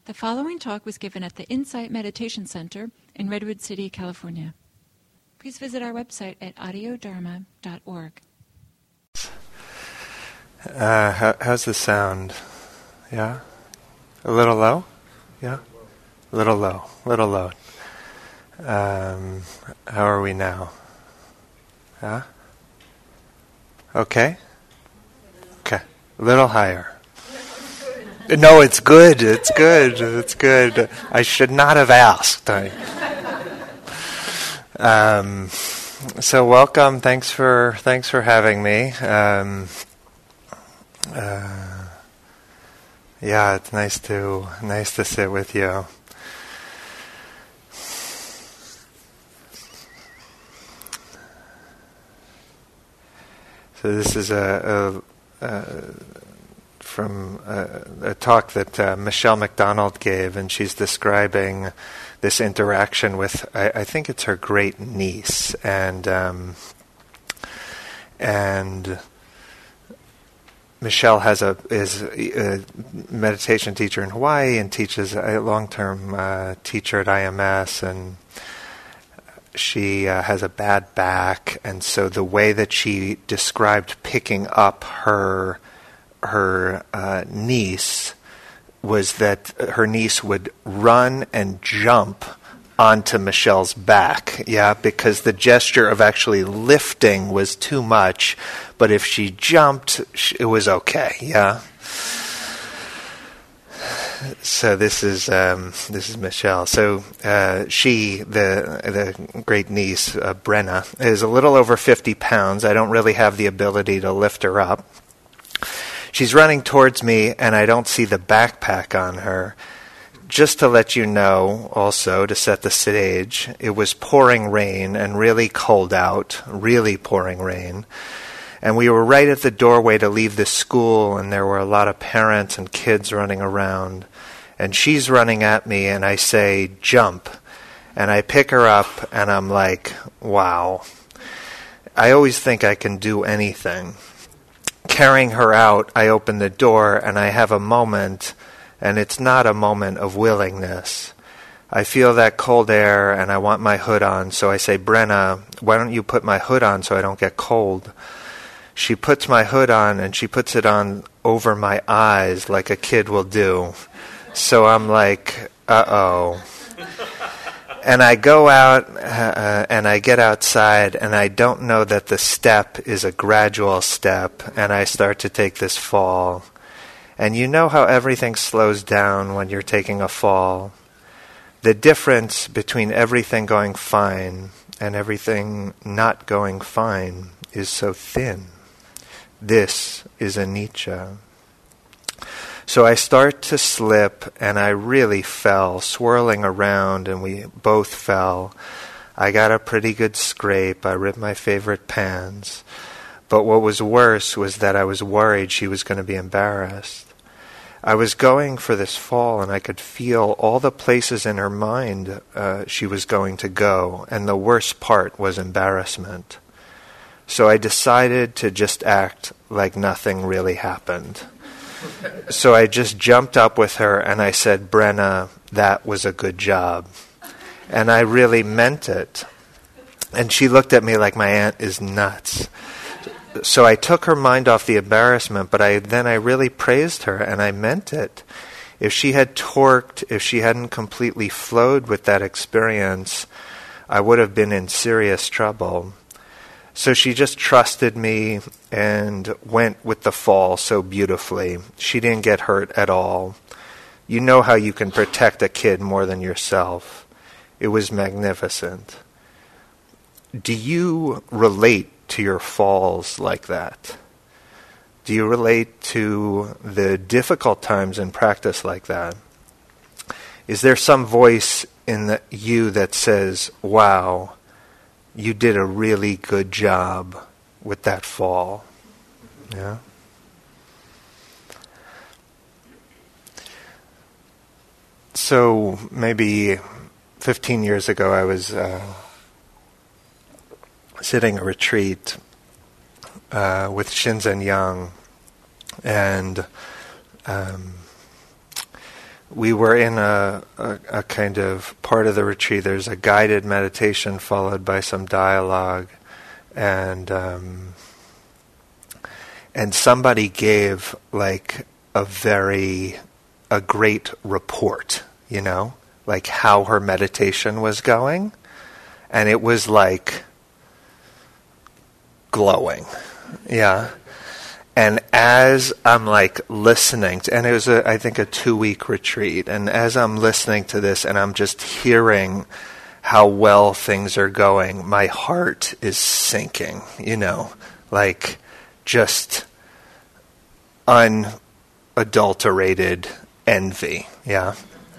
The following talk was given at the Insight Meditation Center in Redwood City, California. Please visit our website at audiodharma.org. How's the sound? Yeah? A little low? Yeah? A little low. How are we now? Yeah? Okay? Okay. A little higher. No, it's good. I should not have asked. So welcome. Thanks for having me. Yeah, it's nice to sit with you. So this is from a talk that Michelle McDonald gave, and she's describing this interaction with, I think it's her great niece, and Michelle is a meditation teacher in Hawaii and teaches a long-term teacher at IMS, and she has a bad back, and so the way that she described picking up her niece was that her niece would run and jump onto Michelle's back, because the gesture of actually lifting was too much, but if she jumped, it was okay, So this is Michelle. So she, the great niece, Brenna, is a little over 50 pounds. I don't really have the ability to lift her up. She's running towards me, and I don't see the backpack on her. Just to let you know, also, to set the stage, it was pouring rain and really cold out, really pouring rain. And we were right at the doorway to leave the school, and there were a lot of parents and kids running around. And she's running at me, and I say, jump. And I pick her up, and I'm like, wow. I always think I can do anything. Carrying her out, I open the door, and I have a moment, and it's not a moment of willingness. I feel that cold air, and I want my hood on, so I say, Brenna, why don't you put my hood on so I don't get cold? She puts my hood on, and she puts it on over my eyes like a kid will do. So I'm like, uh-oh. And I go out, and I get outside, and I don't know that the step is a gradual step, and I start to take this fall. And you know how everything slows down when you're taking a fall? The difference between everything going fine and everything not going fine is so thin. This is anicca. So I start to slip, and I really fell, swirling around, and we both fell. I got a pretty good scrape. I ripped my favorite pants. But what was worse was that I was worried she was going to be embarrassed. I was going for this fall, and I could feel all the places in her mind she was going to go, and the worst part was embarrassment. So I decided to just act like nothing really happened. So I just jumped up with her and I said, Brenna, that was a good job. And I really meant it. And she looked at me like my aunt is nuts. So I took her mind off the embarrassment, but I really praised her and I meant it. If she had torqued, if she hadn't completely flowed with that experience, I would have been in serious trouble. So she just trusted me and went with the fall so beautifully. She didn't get hurt at all. You know how you can protect a kid more than yourself. It was magnificent. Do you relate to your falls like that? Do you relate to the difficult times in practice like that? Is there some voice in you that says, wow, you did a really good job with that fall? Yeah? So maybe 15 years ago I was sitting a retreat with Shinzen Young, and we were in a kind of part of the retreat. There's a guided meditation followed by some dialogue, and somebody gave like a great report, like how her meditation was going, and it was like glowing, yeah. And as I'm like listening to, and it was I think a 2-week retreat, and as I'm listening to this and I'm just hearing how well things are going, my heart is sinking, like just unadulterated envy, yeah.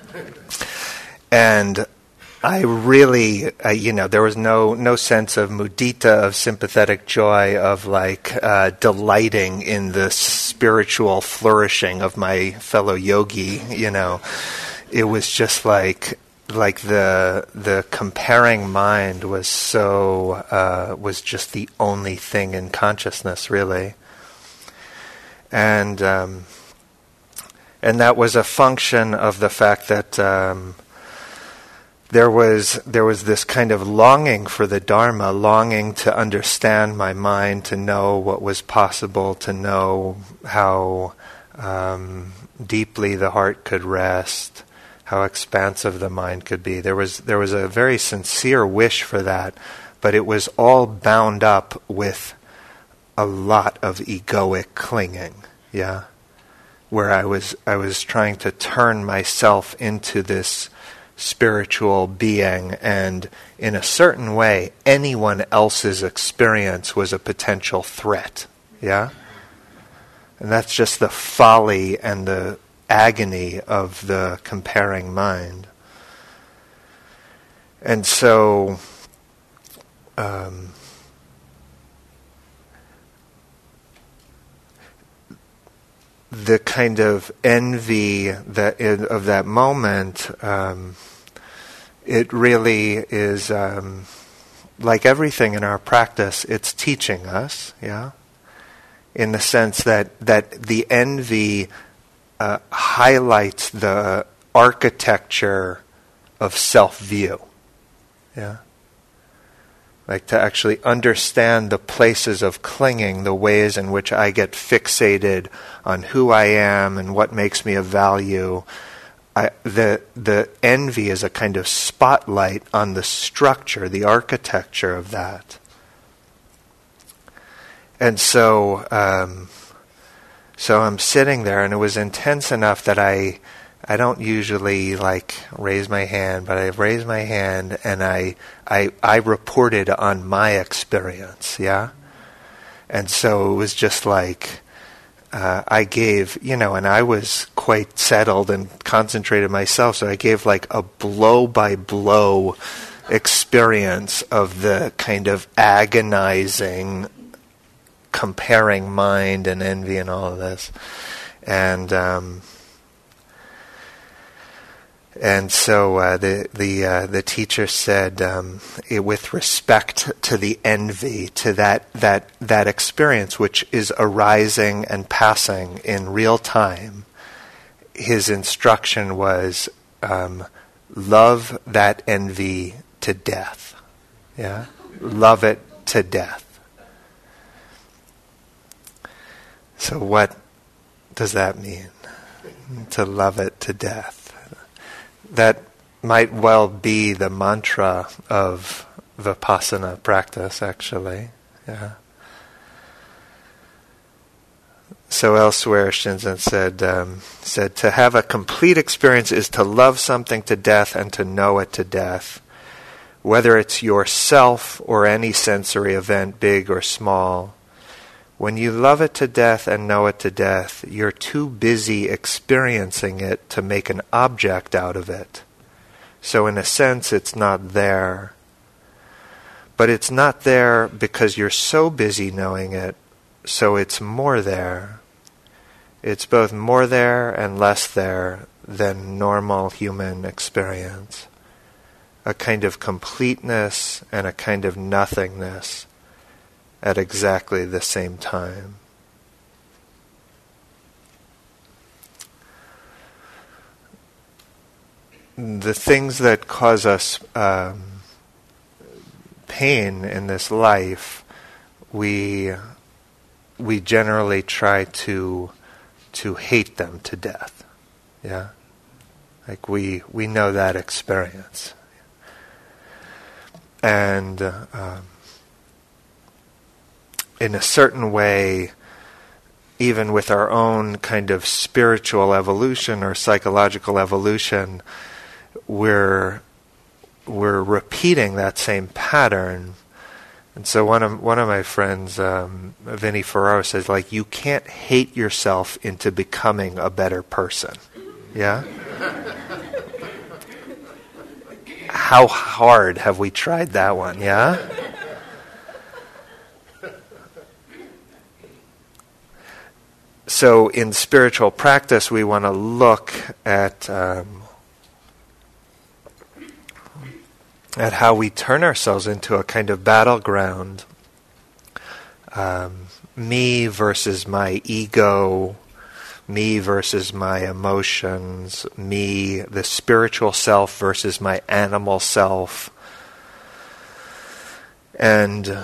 And I really, there was no sense of mudita, of sympathetic joy, of like delighting in the spiritual flourishing of my fellow yogi. It was just like the comparing mind was was just the only thing in consciousness, really, and that was a function of the fact that. There was this kind of longing for the Dharma, longing to understand my mind, to know what was possible, to know how deeply the heart could rest, how expansive the mind could be. There was a very sincere wish for that, but it was all bound up with a lot of egoic clinging, yeah, where I was trying to turn myself into this spiritual being, and in a certain way, anyone else's experience was a potential threat. Yeah? And that's just the folly and the agony of the comparing mind. And so, the kind of envy of that moment, it really is like everything in our practice. It's teaching us, yeah, in the sense that the envy highlights the architecture of self-view, yeah. Like to actually understand the places of clinging, the ways in which I get fixated on who I am and what makes me of value. The envy is a kind of spotlight on the structure, the architecture of that. And so I'm sitting there, and it was intense enough that I don't usually like raise my hand, but I raised my hand and I reported on my experience, yeah? And so it was just like I gave, and I was quite settled and concentrated myself, so I gave like a blow-by-blow experience of the kind of agonizing comparing mind and envy and all of this. And so the teacher said, with respect to the envy, to that experience which is arising and passing in real time, his instruction was, love that envy to death. Yeah, love it to death. So what does that mean? To love it to death. That might well be the mantra of Vipassana practice, actually. Yeah. So elsewhere, Shinzen said, to have a complete experience is to love something to death and to know it to death. Whether it's yourself or any sensory event, big or small. When you love it to death and know it to death, you're too busy experiencing it to make an object out of it. So in a sense, it's not there. But it's not there because you're so busy knowing it, so it's more there. It's both more there and less there than normal human experience. A kind of completeness and a kind of nothingness at exactly the same time. the things that cause us pain in this life, we generally try to hate them to death. Yeah, like we know that experience, and in a certain way, even with our own kind of spiritual evolution or psychological evolution, we're repeating that same pattern. And so one of my friends, Vinny Ferraro, says, like, you can't hate yourself into becoming a better person. Yeah? How hard have we tried that one? Yeah? So in spiritual practice, we want to look at how we turn ourselves into a kind of battleground. Me versus my ego, me versus my emotions, me, the spiritual self versus my animal self. And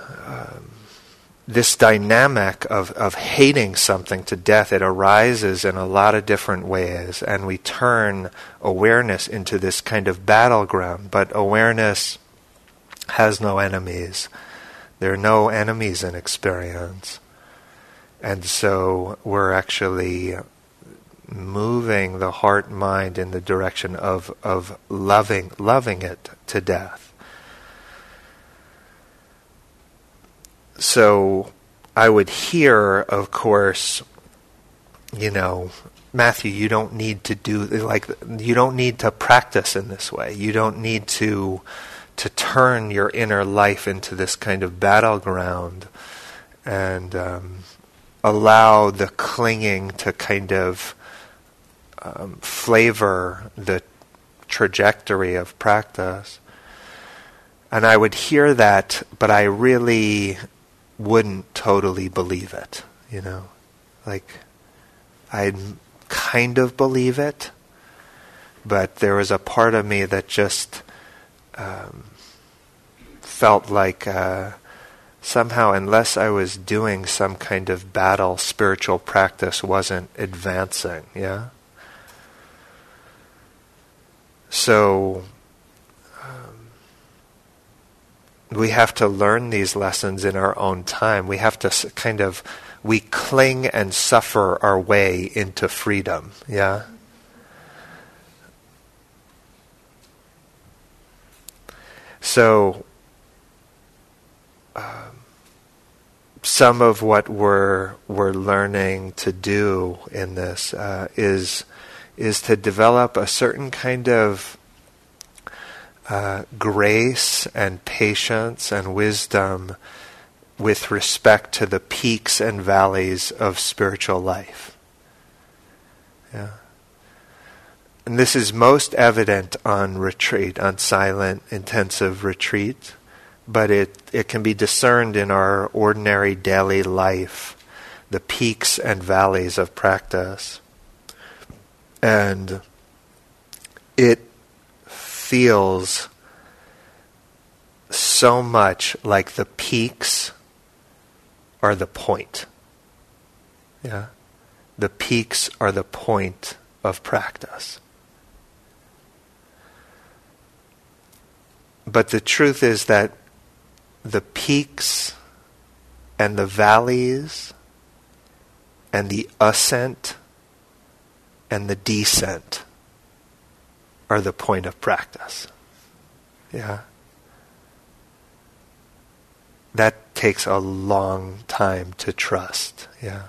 this dynamic of hating something to death, it arises in a lot of different ways, and we turn awareness into this kind of battleground. But awareness has no enemies. There are no enemies in experience. And so we're actually moving the heart-mind in the direction of loving it to death. So I would hear, of course, Matthew, you don't need to you don't need to practice in this way. You don't need to turn your inner life into this kind of battleground and allow the clinging to kind of flavor the trajectory of practice. And I would hear that, but I really wouldn't totally believe it, Like, I'd kind of believe it, but there was a part of me that just felt like somehow, unless I was doing some kind of battle, spiritual practice wasn't advancing, yeah? So we have to learn these lessons in our own time. We have to we cling and suffer our way into freedom, yeah? So, some of what we're learning to do in this is to develop a certain kind of grace and patience and wisdom with respect to the peaks and valleys of spiritual life. Yeah. And this is most evident on retreat, on silent, intensive retreat, but it can be discerned in our ordinary daily life, the peaks and valleys of practice. And it feels so much like the peaks are the point. Yeah? The peaks are the point of practice. But the truth is that the peaks and the valleys and the ascent and the descent are the point of practice. Yeah? That takes a long time to trust. Yeah?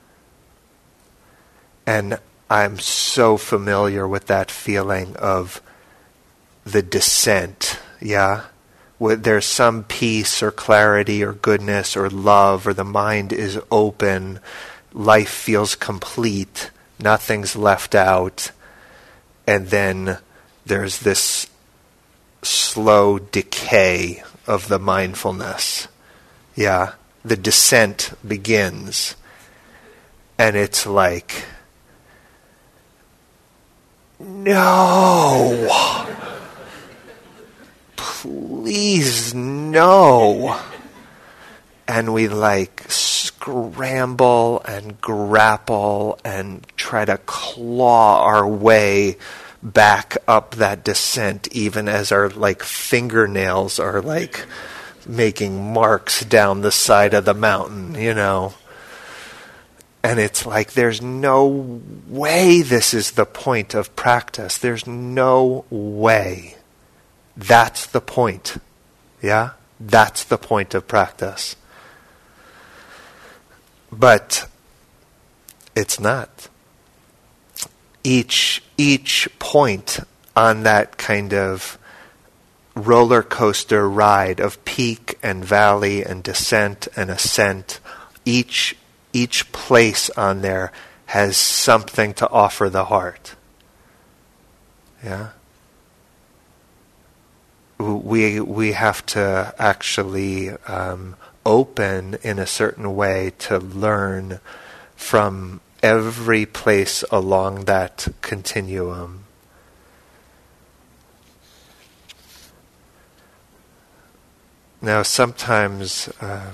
And I'm so familiar with that feeling of the descent. Yeah? There's some peace or clarity or goodness or love, or the mind is open, life feels complete, nothing's left out, and then there's this slow decay of the mindfulness. Yeah, the descent begins, and it's like no. Please, no. And we like scramble and grapple and try to claw our way back up that descent, even as our like fingernails are like making marks down the side of the mountain, you know. And it's like there's no way this is the point of practice. There's no way. That's the point. Yeah? That's the point of practice. But it's not. Each point on that kind of roller coaster ride of peak and valley and descent and ascent, each place on there has something to offer the heart. Yeah? We have to actually open in a certain way to learn from every place along that continuum. Now, sometimes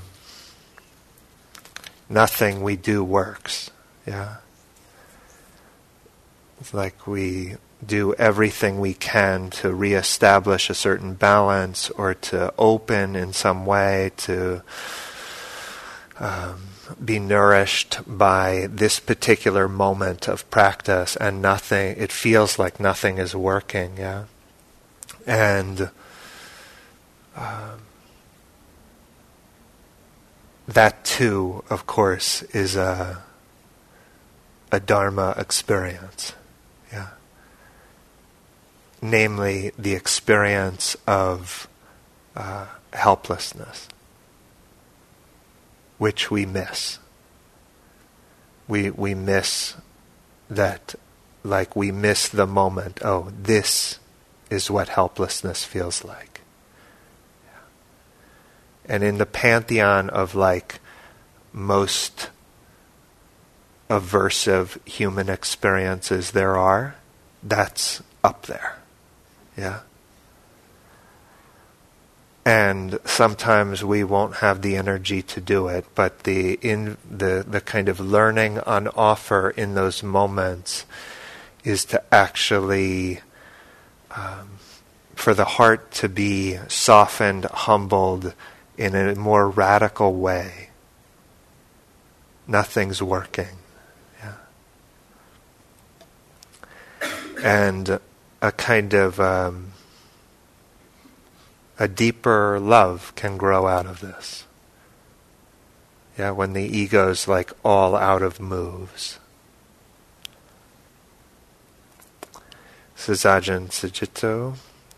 nothing we do works. Yeah, it's like we do everything we can to reestablish a certain balance or to open in some way to be nourished by this particular moment of practice, and nothing, it feels like nothing is working, yeah? And that too, of course, is a Dharma experience, yeah? Namely, the experience of helplessness, which we miss. We miss that, like we miss the moment. Oh, this is what helplessness feels like. Yeah. And in the pantheon of like most aversive human experiences there are, that's up there. Yeah. And sometimes we won't have the energy to do it, but the kind of learning on offer in those moments is to actually, for the heart to be softened, humbled in a more radical way. Nothing's working. Yeah. And a kind of a deeper love can grow out of this. Yeah, when the ego's like all out of moves. This is Ajahn Sucitto.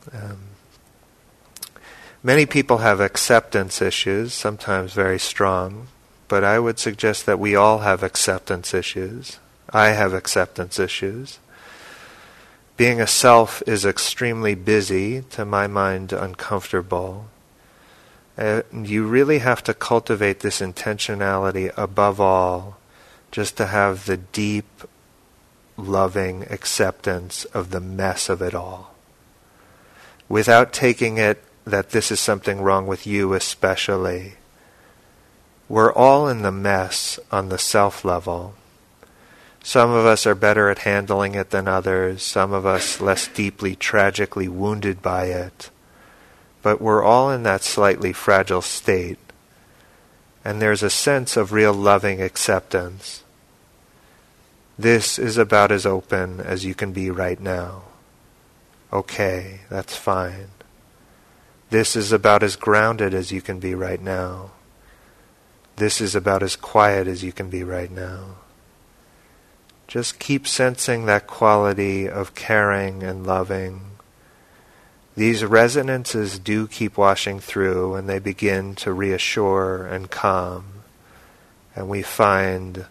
Many people have acceptance issues, sometimes very strong, but I would suggest that we all have acceptance issues. I have acceptance issues. Being a self is extremely busy, to my mind uncomfortable. You really have to cultivate this intentionality above all, just to have the deep, loving acceptance of the mess of it all. Without taking it that this is something wrong with you especially. We're all in the mess on the self level. Some of us are better at handling it than others, some of us less deeply, tragically wounded by it. But we're all in that slightly fragile state. And there's a sense of real loving acceptance. This is about as open as you can be right now. Okay, that's fine. This is about as grounded as you can be right now. This is about as quiet as you can be right now. Just keep sensing that quality of caring and loving. These resonances do keep washing through, and they begin to reassure and calm. And we find,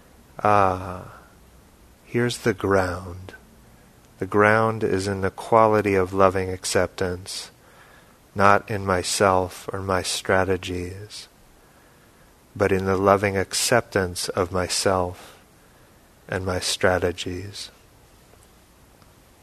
here's the ground. The ground is in the quality of loving acceptance, not in myself or my strategies, but in the loving acceptance of myself and my strategies.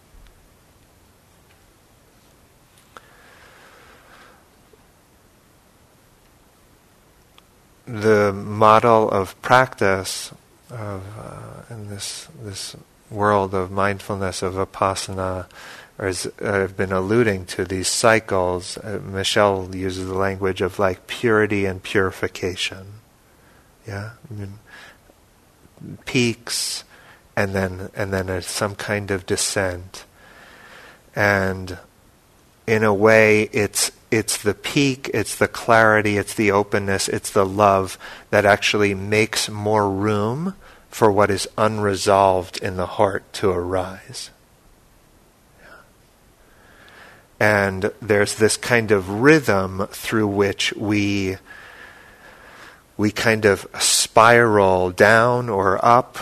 the model of practice of in this world of mindfulness, of Vipassana, or as I've been alluding to, these cycles. Michelle uses the language of like purity and purification. Yeah, I mean, peaks, and then some kind of descent, and in a way, it's the peak, it's the clarity, it's the openness, it's the love that actually makes more room for what is unresolved in the heart to arise. And there's this kind of rhythm through which we kind of spiral down or up,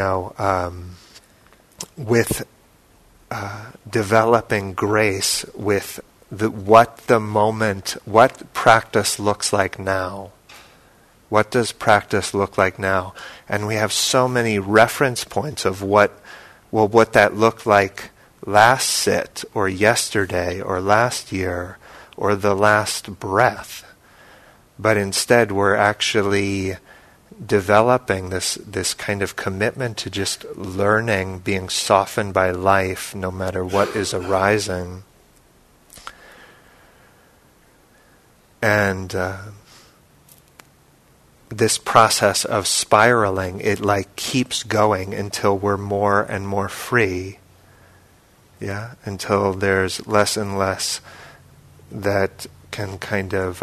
with developing grace with what practice looks like now. What does practice look like now? And we have so many reference points of what that looked like last sit, or yesterday, or last year, or the last breath. But instead we're actually developing this kind of commitment to just learning, being softened by life no matter what is arising. And this process of spiraling, it like keeps going until we're more and more free. Yeah, until there's less and less that can kind of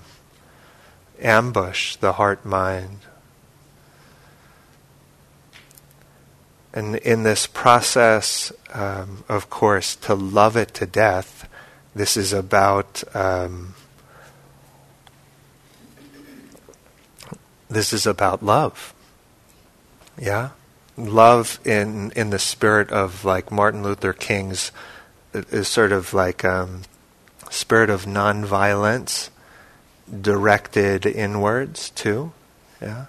ambush the heart-mind. And in this process, of course, to love it to death, this is about love. Yeah? Love in the spirit of like Martin Luther King's is sort of like spirit of nonviolence directed inwards too. Yeah.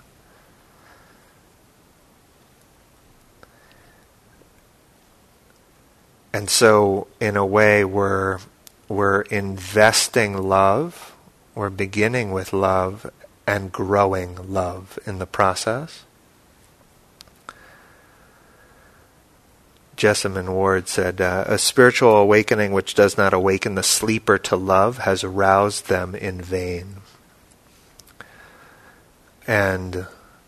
And so in a way we're investing love, we're beginning with love and growing love in the process. Jessamine Ward said, a spiritual awakening which does not awaken the sleeper to love has aroused them in vain. And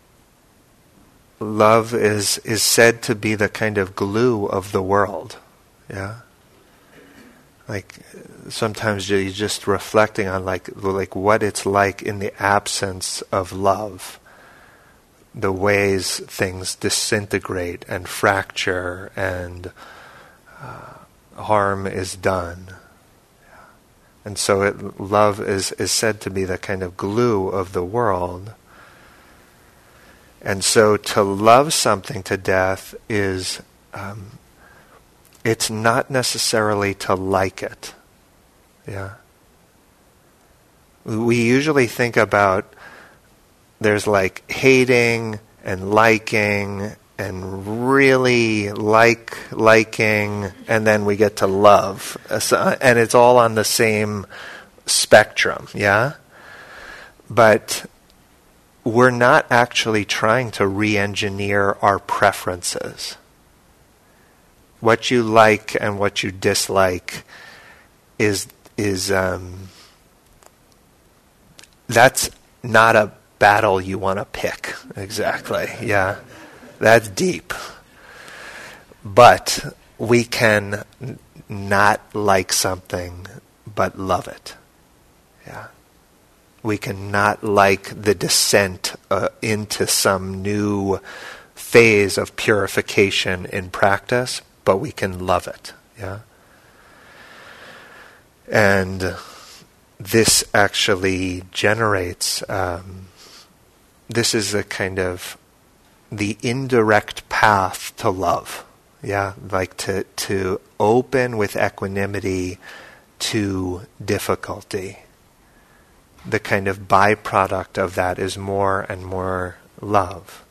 love is said to be the kind of glue of the world. Yeah? Like sometimes you're just reflecting on like what it's like in the absence of love. The ways things disintegrate and fracture and harm is done. And so love is said to be the kind of glue of the world. And so to love something to death is, it's not necessarily to like it. Yeah. We usually think about there's like hating and liking and really liking, and then we get to love. And it's all on the same spectrum, yeah? But we're not actually trying to re-engineer our preferences. What you like and what you dislike is that's not a battle you want to pick, exactly, yeah. That's deep. But we can not like something but love it, yeah. We can not like the descent into some new phase of purification in practice, but we can love it, yeah. And this actually generates, this is a kind of the indirect path to love, yeah, like to open with equanimity to difficulty. The kind of byproduct of that is more and more love.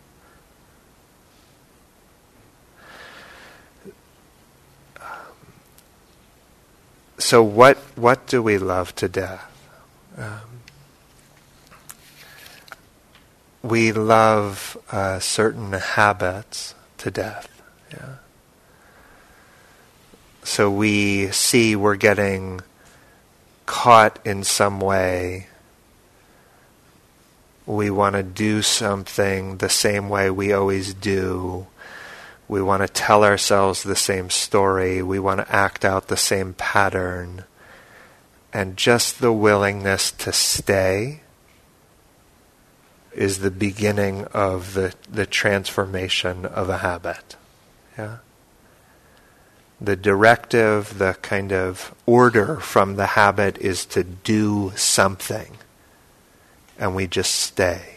So what do we love to death? we love certain habits to death. Yeah. So we see we're getting caught in some way. We want to do something the same way we always do. We want to tell ourselves the same story. We want to act out the same pattern. And just the willingness to stay is the beginning of the transformation of a habit. Yeah? The directive, the kind of order from the habit is to do something. And we just stay.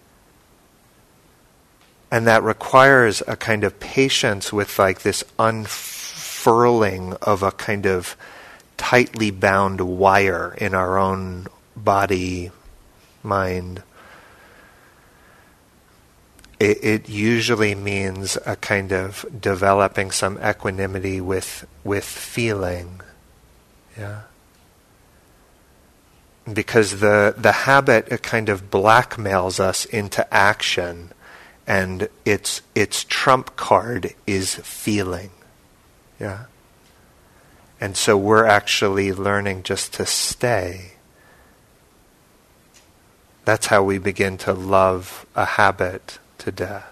And that requires a kind of patience with like this unfurling of a kind of tightly bound wire in our own body, mind. It usually means a kind of developing some equanimity with feeling. Yeah. Because the habit, it kind of blackmails us into action, and its trump card is feeling. Yeah. And so we're actually learning just to stay. That's how we begin to love a habit to death.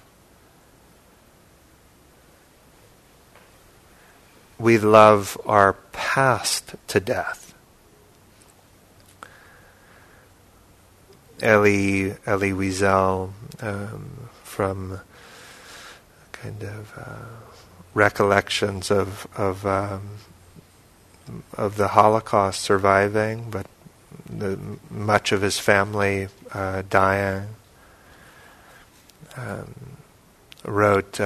We love our past to death. Elie Wiesel, from kind of recollections of the Holocaust surviving, but much of his family dying, wrote,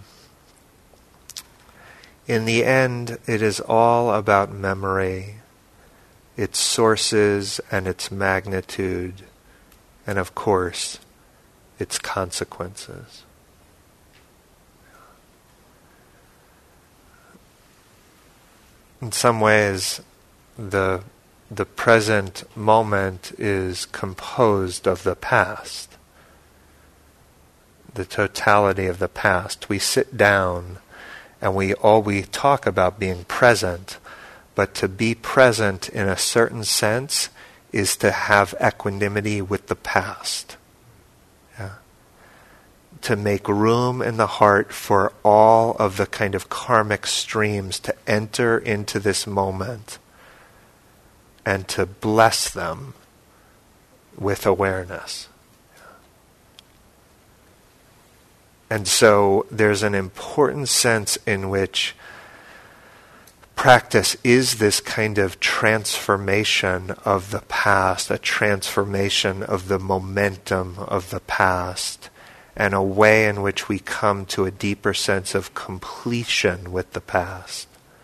in the end, it is all about memory, its sources and its magnitude, and of course, its consequences. In some ways, the present moment is composed of the past, the totality of the past. We sit down and we talk about being present, but to be present in a certain sense is to have equanimity with the past. Yeah. To make room in the heart for all of the kind of karmic streams to enter into this moment and to bless them with awareness. And so there's an important sense in which practice is this kind of transformation of the past, a transformation of the momentum of the past, and a way in which we come to a deeper sense of completion with the past.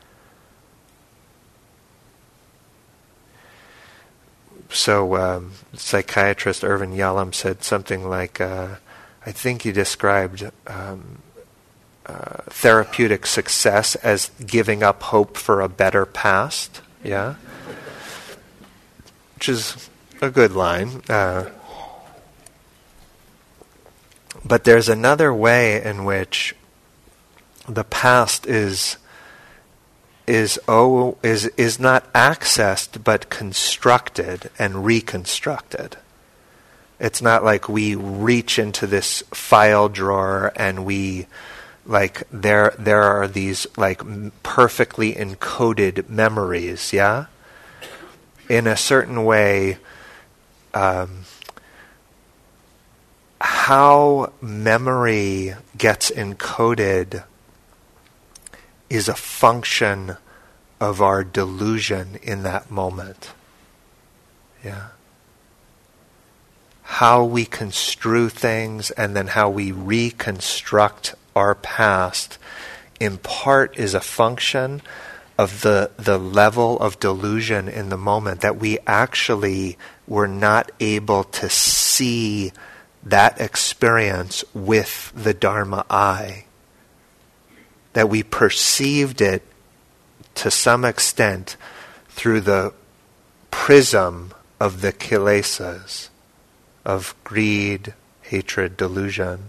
So psychiatrist Irvin Yalom said something like, I think he described therapeutic success as giving up hope for a better past. Yeah? Which is a good line. But there's another way in which the past is not accessed but constructed and reconstructed. It's not like we reach into this file drawer and we there are these perfectly encoded memories, yeah? In a certain way, how memory gets encoded is a function of our delusion in that moment. Yeah. How we construe things and then how we reconstruct our past in part is a function of the level of delusion in the moment, that we actually were not able to see that experience with the Dharma eye. That we perceived it to some extent through the prism of the kilesas, of greed, hatred, delusion.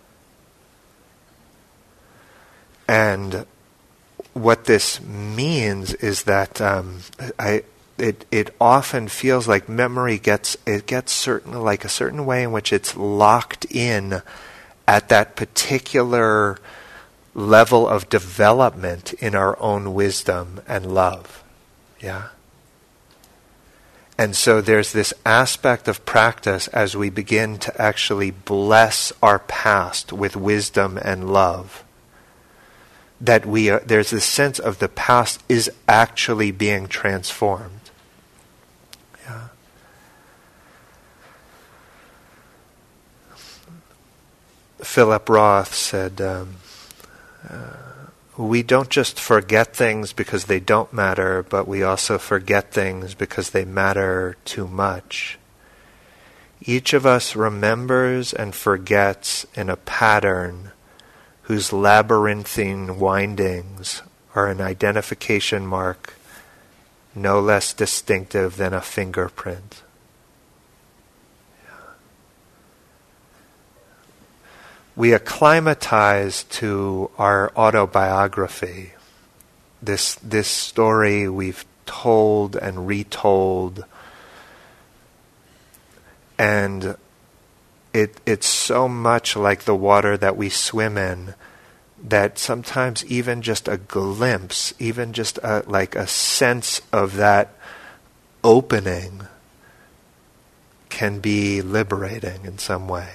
And what this means is that it often feels like memory gets certain, like a certain way in which it's locked in at that particular level of development in our own wisdom and love. Yeah? And so there's this aspect of practice as we begin to actually bless our past with wisdom and love, that there's this sense of the past is actually being transformed. Yeah. Philip Roth said, we don't just forget things because they don't matter, but we also forget things because they matter too much. Each of us remembers and forgets in a pattern whose labyrinthine windings are an identification mark no less distinctive than a fingerprint. We acclimatize to our autobiography, this story we've told and retold, and it's so much like the water that we swim in that sometimes even just a glimpse, even just like a sense of that opening can be liberating in some way.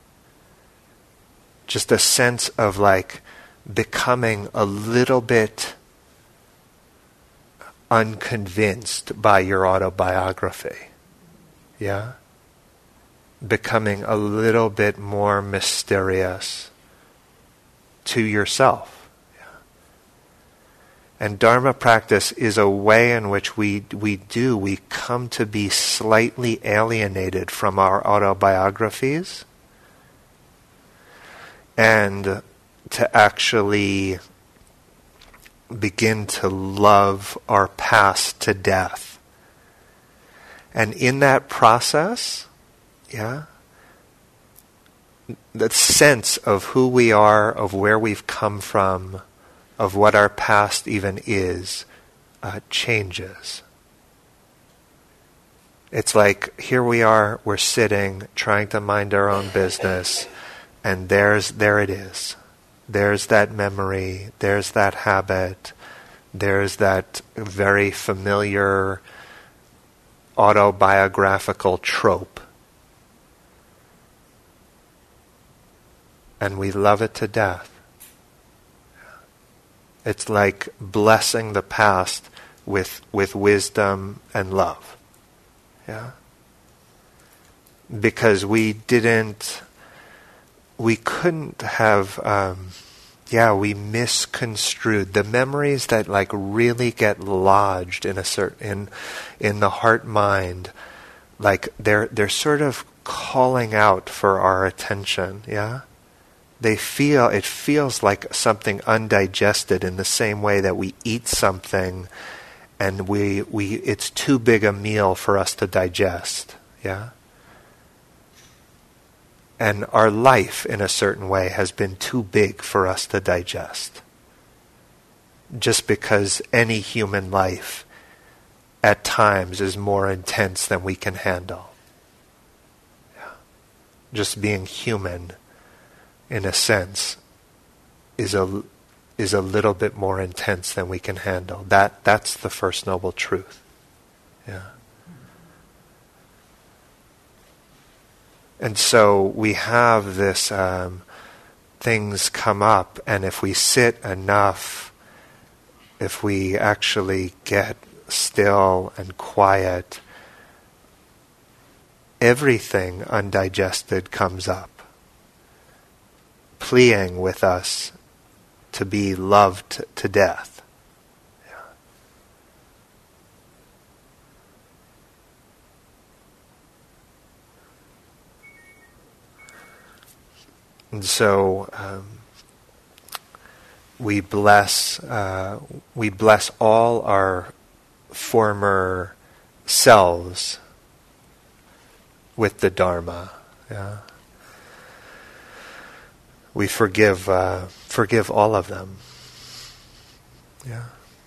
Just a sense of like becoming a little bit unconvinced by your autobiography. Yeah? Becoming a little bit more mysterious to yourself. Yeah? And Dharma practice is a way in which we come to be slightly alienated from our autobiographies, and to actually begin to love our past to death. And in that process, yeah, the sense of who we are, of where we've come from, of what our past even is, changes. It's like, here we are, we're sitting, trying to mind our own business, and there it is. There's that memory, there's that habit, there's that very familiar autobiographical trope. And we love it to death. It's like blessing the past with wisdom and love. Yeah? Because we couldn't have, we misconstrued the memories that like really get lodged in in the heart mind, like they're sort of calling out for our attention. Yeah, it feels like something undigested in the same way that we eat something and it's too big a meal for us to digest. Yeah. And our life, in a certain way, has been too big for us to digest. Just because any human life, at times, is more intense than we can handle. Yeah. Just being human, in a sense, is a little bit more intense than we can handle. That's the First Noble Truth. Yeah. And so we have this, things come up, and if we sit enough, if we actually get still and quiet, everything undigested comes up, pleading with us to be loved to death. And so we bless all our former selves with the Dharma. Yeah? we forgive all of them. Yeah.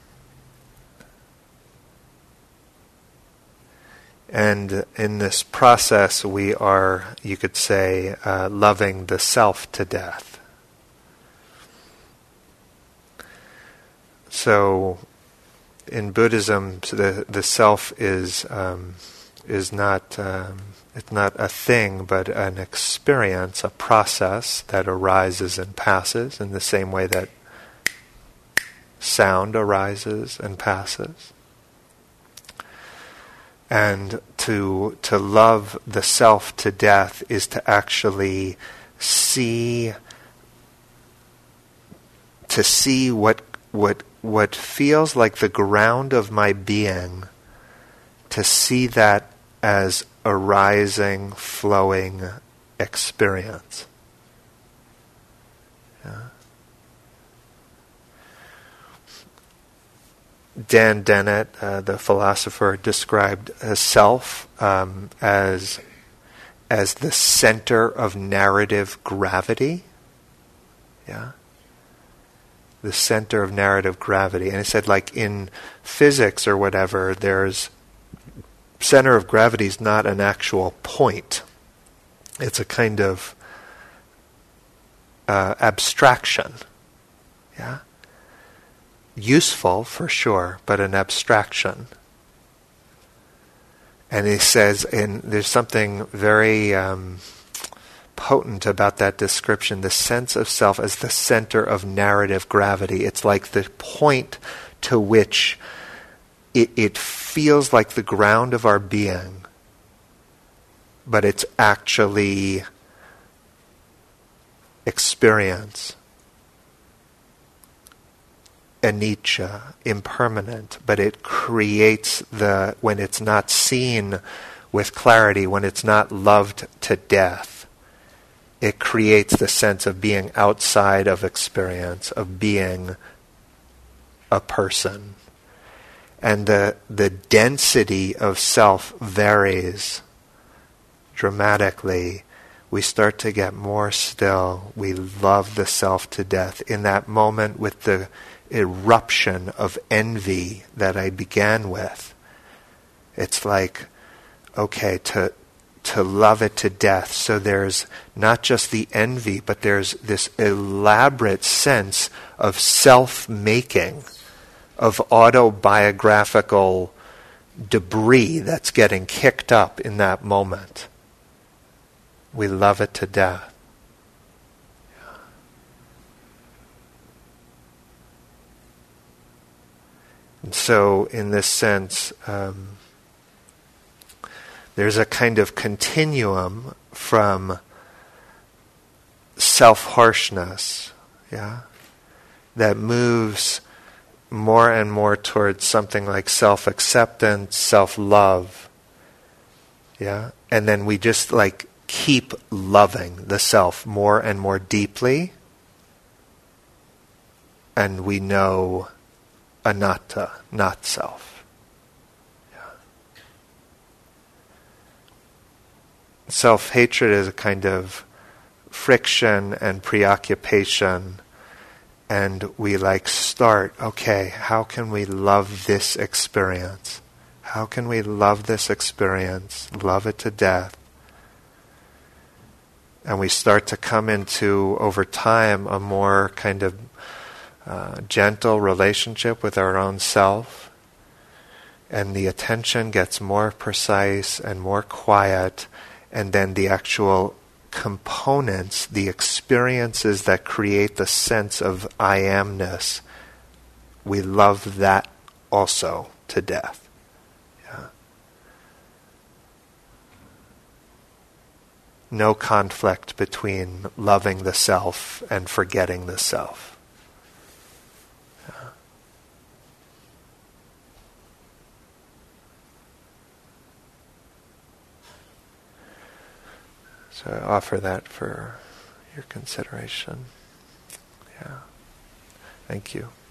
And in this process, we are, you could say, loving the self to death. So, in Buddhism, the self is not it's not a thing, but an experience, a process that arises and passes in the same way that sound arises and passes. And to love the self to death is to actually see what feels like the ground of my being, to see that as a rising, flowing experience. Yeah. Dan Dennett, the philosopher, described a self as the center of narrative gravity. Yeah. The center of narrative gravity. And he said, like in physics or whatever, there's center of gravity is not an actual point. It's a kind of abstraction. Yeah. Useful for sure, but an abstraction. And he says, and there's something very potent about that description, the sense of self as the center of narrative gravity. It's like the point to which it feels like the ground of our being, but it's actually experience. Anicca, impermanent, but it creates when it's not seen with clarity, when it's not loved to death, it creates the sense of being outside of experience, of being a person. And the density of self varies dramatically. We start to get more still. We love the self to death. In that moment with the eruption of envy that I began with, it's like, okay, to love it to death. So there's not just the envy, but there's this elaborate sense of self-making, of autobiographical debris that's getting kicked up in that moment. We love it to death. And so, in this sense, there's a kind of continuum from self-harshness, yeah, that moves more and more towards something like self-acceptance, self-love, yeah, and then we just like keep loving the self more and more deeply, and we know anatta, not self. Yeah. Self-hatred is a kind of friction and preoccupation, and we like start, okay, how can we love this experience? How can we love this experience, love it to death? And we start to come into, over time, a more kind of gentle relationship with our own self, and the attention gets more precise and more quiet, and then the actual components, the experiences that create the sense of I amness, we love that also to death. Yeah. No conflict between loving the self and forgetting the self. So I offer that for your consideration. Yeah. Thank you.